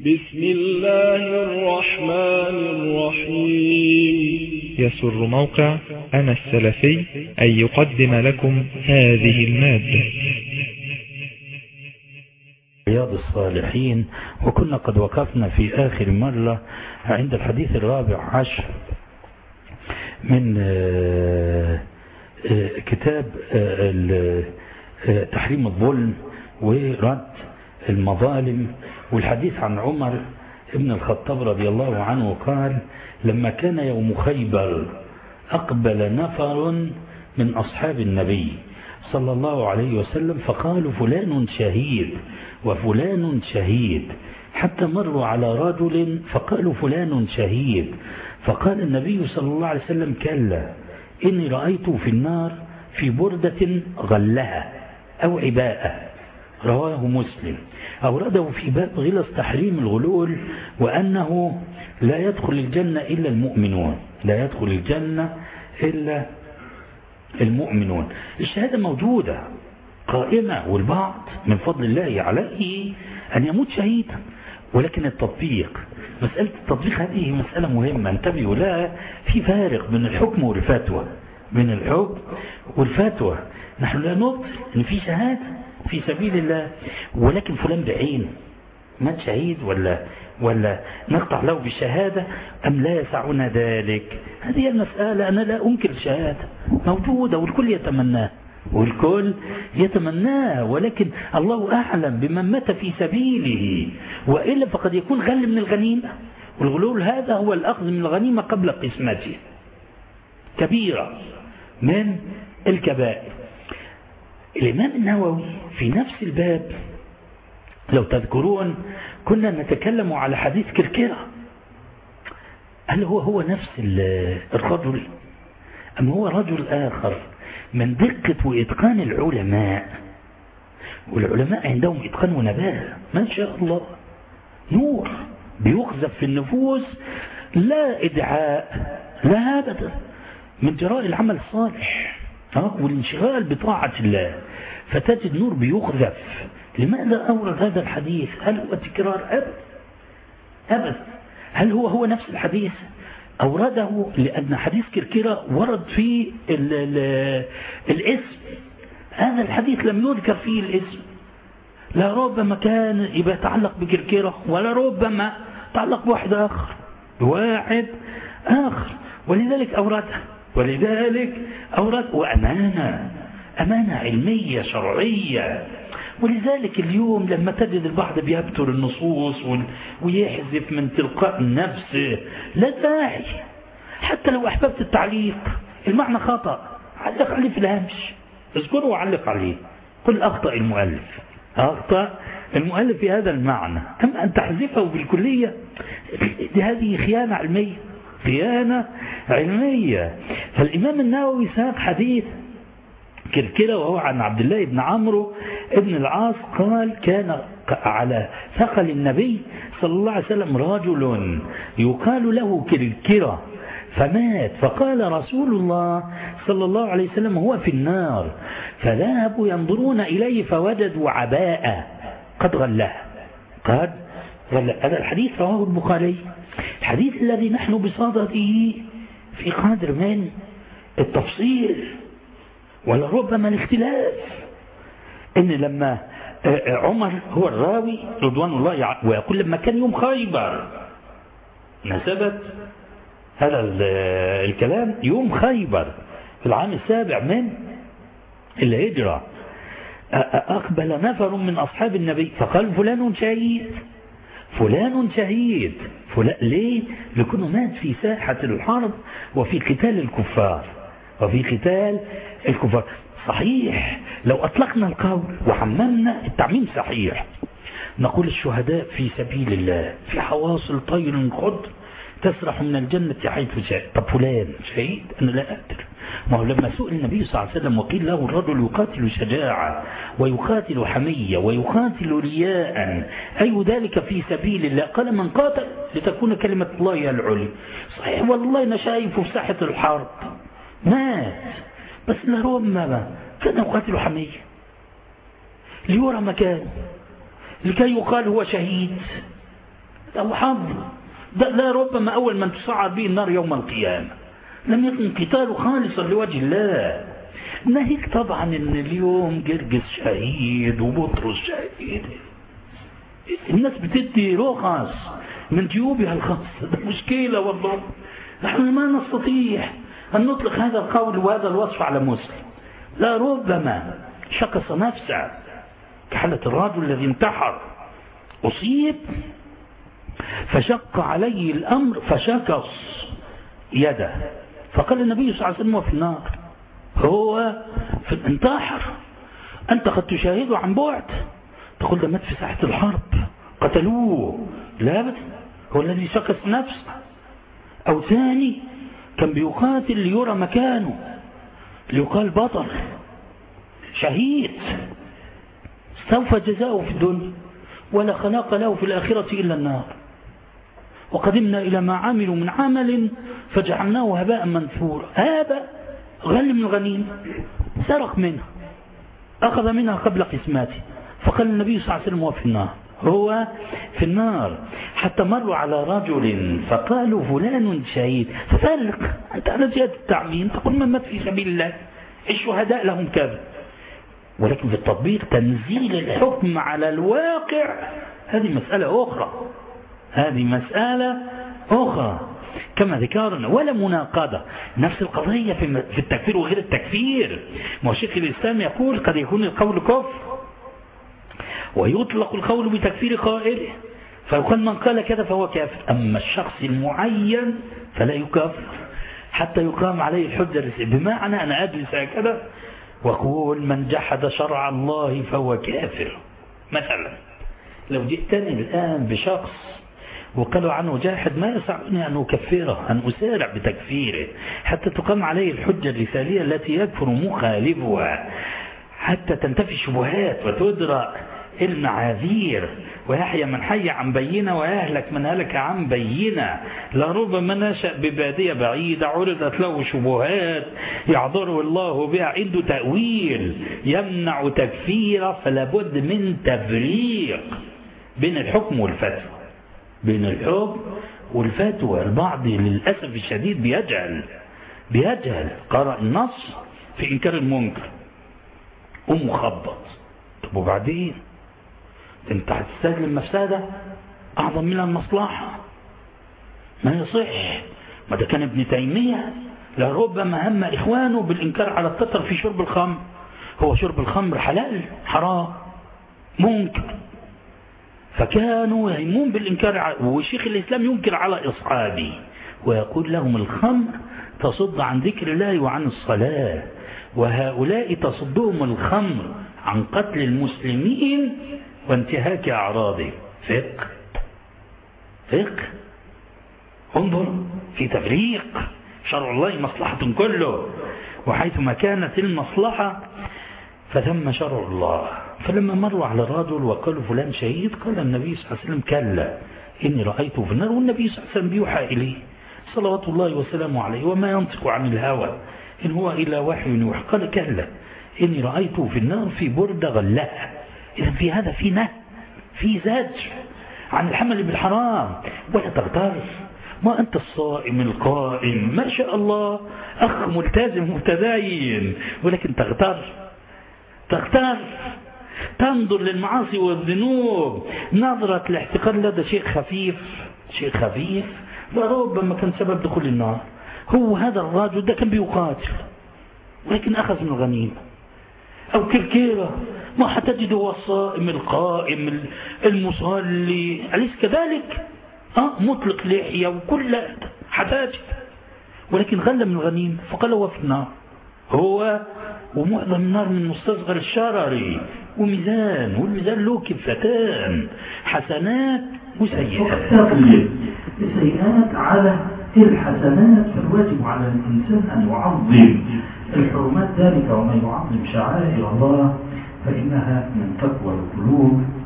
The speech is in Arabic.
بسم الله الرحمن الرحيم. يسر موقع أنا السلفي أن يقدم لكم هذه المادة. رياض الصالحين، وكنا قد وقفنا في آخر مرة عند الحديث الرابع عشر من كتاب تحريم الظلم ورد المظالم، والحديث عن عمر ابن الخطاب رضي الله عنه قال: لما كان يوم خيبر أقبل نفر من أصحاب النبي صلى الله عليه وسلم فقالوا: فلان شهيد وفلان شهيد، حتى مروا على رجل فقالوا: فلان شهيد. فقال النبي صلى الله عليه وسلم: كلا، إني رأيت في النار في بردة غلها أو عباءة. رواه مسلم. أورده في باب غلظ تحريم الغلول، وأنه لا يدخل الجنة إلا المؤمنون، لا يدخل الجنة إلا المؤمنون. الشهادة موجودة قائمة، والبعض من فضل الله عليه أن يموت شهيدا، ولكن التطبيق، مسألة التطبيق هذه مسألة مهمة انتبهوا لها. في فارق بين الحكم والفتوى، بين الحكم والفتوى. نحن لا نبطل أن في شهادة في سبيل الله، ولكن فلان بعين مات شهيد ولا نقطع له بالشهادة أم لا يسعنا ذلك؟ هذه المسألة. أنا لا أنكر الشهادة موجودة والكل يتمناها، والكل يتمناه، ولكن الله أعلم بمن مات في سبيله، وإلا فقد يكون غل من الغنيمة، والغلول هذا هو الأخذ من الغنيمة قبل قسمته، كبيرة من الكبائر. الإمام النووي في نفس الباب لو تذكرون كنا نتكلم على حديث كركرة، هل هو نفس الرجل أم هو رجل آخر؟ من دقة وإتقان العلماء، والعلماء عندهم إتقان ونباهة ما شاء الله، نور بيقذف في النفوس، لا إدعاء لا أبدا، من جراء العمل الصالح والانشغال بطاعة الله، فتجد نور بيقذف. لماذا أورد هذا الحديث؟ هل هو تكرار؟ أبدا. هل هو نفس الحديث؟ أورده لأن حديث كركرة ورد فيه الاسم، هذا الحديث لم يذكر فيه الاسم، لا ربما كان يبقى يتعلق بكركرة، ولا ربما يتعلق بواحد آخر ولذلك أورد وأمانة علمية شرعية. ولذلك اليوم لما تجد البعض بيبتر النصوص ويحذف من تلقاء النفس، لا داعي، حتى لو أحببت التعليق المعنى خطأ، علق عليه في الهامش، اذكره وعلق عليه، قل أخطأ المؤلف في هذا المعنى. أما أن تحذفه بالكلية هذه خيانة علمية. فالإمام النووي ساق حديث كركرة وهو عن عبد الله بن عمرو ابن العاص قال: كان على ثقل النبي صلى الله عليه وسلم رجل يقال له كركرة فمات، فقال رسول الله صلى الله عليه وسلم: هو في النار. فذهبوا ينظرون إليه فوجدوا عباءة قد غلها. هذا الحديث رواه البخاري. الحديث الذي نحن بصدده في قدر من التفصيل ولربما الاختلاف، إن لما عمر هو الراوي رضوان الله ويقول لما كان يوم خيبر، نسبت هذا الكلام يوم خيبر في العام 7 من الهجرة، أقبل نفر من أصحاب النبي فقال: فلان شهيد. ليه؟ لكونه مات في ساحة الحرب وفي قتال الكفار. صحيح لو أطلقنا القول وحممنا التعميم صحيح، نقول الشهداء في سبيل الله في حواصل طير خضر تسرح من الجنة حيث شاء. طب فلان شهيد؟ أنا لا أدري. ما هو لما سئل النبي صلى الله عليه وسلم وقيل له: الرجل يقاتل شجاعة ويقاتل حمية ويقاتل رياء، أي ذلك في سبيل الله؟ قال: من قاتل لتكون كلمة الله العليا. صحيح والله أنا شايفه في ساحة الحرب مات، بس لربما كان يقاتل حمية ليرى مكانه لكي يقال هو شهيد. أو حظ، لا ربما أول من تسعر به النار يوم القيامة لم يكن قتاله خالصا لوجه الله. ناهيك طبعا ان اليوم جرجس شهيد وبطرس شهيد، الناس بتدي رخص من جيوبها الخاصة، ده مشكلة والله. نحن ما نستطيع أن نطلق هذا القول وهذا الوصف على مسلم. لا ربما شخص نفسه كحالة الرجل الذي انتحر، أصيب فشق عليه الأمر فشكص يده، فقال النبي صلى الله عليه وسلم في النار، هو في انتحر، أنت قد تشاهده عن بعد تقول ده مات في ساحة الحرب قتلوه، لا أبدا، هو الذي شكص نفسه. أو ثاني كان بيقاتل ليرى مكانه، ليقال بطل شهيد سوف جزاؤه في الدنيا ولا خلاق له في الآخرة إلا النار، وقدمنا إلى ما عملوا من عمل فجعلناه هباء منثورا. هذا غل من الغنيمة، سرق منها، أخذ منها قبل قسماته، فقال النبي صلى الله عليه وسلم هو في النار، هو في النار. حتى مروا على رجل فقالوا فلان شهيد، ففرق أنت على زيادة التعميم تقول من مات في سبيل الله الشهداء لهم كذا، ولكن في التطبيق تنزيل الحكم على الواقع هذه مسألة أخرى، هذه مسألة أخرى كما ذكرنا، ولا مناقضة. نفس القضية في التكفير وغير التكفير. ما شيخ الإسلام يقول قد يكون القول كفر ويطلق القول بتكفير قائله، فيقال من قال كذا فهو كافر، أما الشخص المعين فلا يكفر حتى يقام عليه الحجة، بمعنى أنا أجلس هكذا وأقول من جحد شرع الله فهو كافر. مثلا لو جئتني الآن بشخص وقالوا عنه جاحد، ما يسعني أن أكفره، أن أسارع بتكفيره حتى تقام عليه الحجة الرسالية التي يكفر مخالفها، حتى تنتفي الشبهات وتدرى المعاذير، ويحيى من حي عن بينة ويهلك من هلك عن بينة. لربما نشأ ببادية بعيدة عرضت له شبهات يعذره الله بها، عنده تأويل يمنع تكفيره، فلا بد من تفريق بين الحكم والفتوى، بين الحكم والفتوى. البعض للأسف الشديد بيجهل قرأ النص في إنكار المنكر ومخبط. طب وبعدين انت هتستسلم مفسدة أعظم من المصلحة، ما يصح. ما ده كان ابن تيمية لربما هم إخوانه بالإنكار على التتر في شرب الخمر، هو شرب الخمر حلال حرام منكر، فكانوا يهمون بالإنكار، وشيخ الإسلام ينكر على إصحابه ويقول لهم الخمر تصد عن ذكر الله وعن الصلاة، وهؤلاء تصدهم الخمر عن قتل المسلمين وانتهاك أعراضهم. فقه انظر في تفريق. شرع الله مصلحة كله، وحيثما كانت المصلحة فثم شرع الله. فلما مروا على الرجل وقالوا فلان شهيد، قال النبي صلى الله عليه وسلم كلا إني رأيته في النار، والنبي صلى الله عليه وسلم بيوحى إليه صلوات الله وسلامه عليه وما ينطق عن الهوى إن هو إلا وحي يوحى. قال كلا إني رأيته في النار في بردة غلها. إذا في هذا في نهي، في زجر عن الحمل بالحرام، ولا تغتر. ما أنت الصائم القائم ما شاء الله أخ ملتزم متدين، ولكن تغتر تنظر للمعاصي والذنوب نظرة الاحتقار. لدى شيء خفيف لربما كان سبب دخول النار. هو هذا الرجل ده كان بيقاتل ولكن أخذ من الغنيمة. أو كركيرة، ما حتجد هو الصائم القائم المصلي أليس كذلك؟ مطلق لحية وكل حتجد، ولكن غل من الغنيمة فقال هو في النار. هو ومعظم النار من مستصغر الشرر وميزان، والميزان له كفتان حسنات وسيئات. السيئات على الحسنات، فالواجب على الإنسان أن يعظم الحرمات ذلك، ومن يعظم شعائر الله فإنها من تقوى القلوب.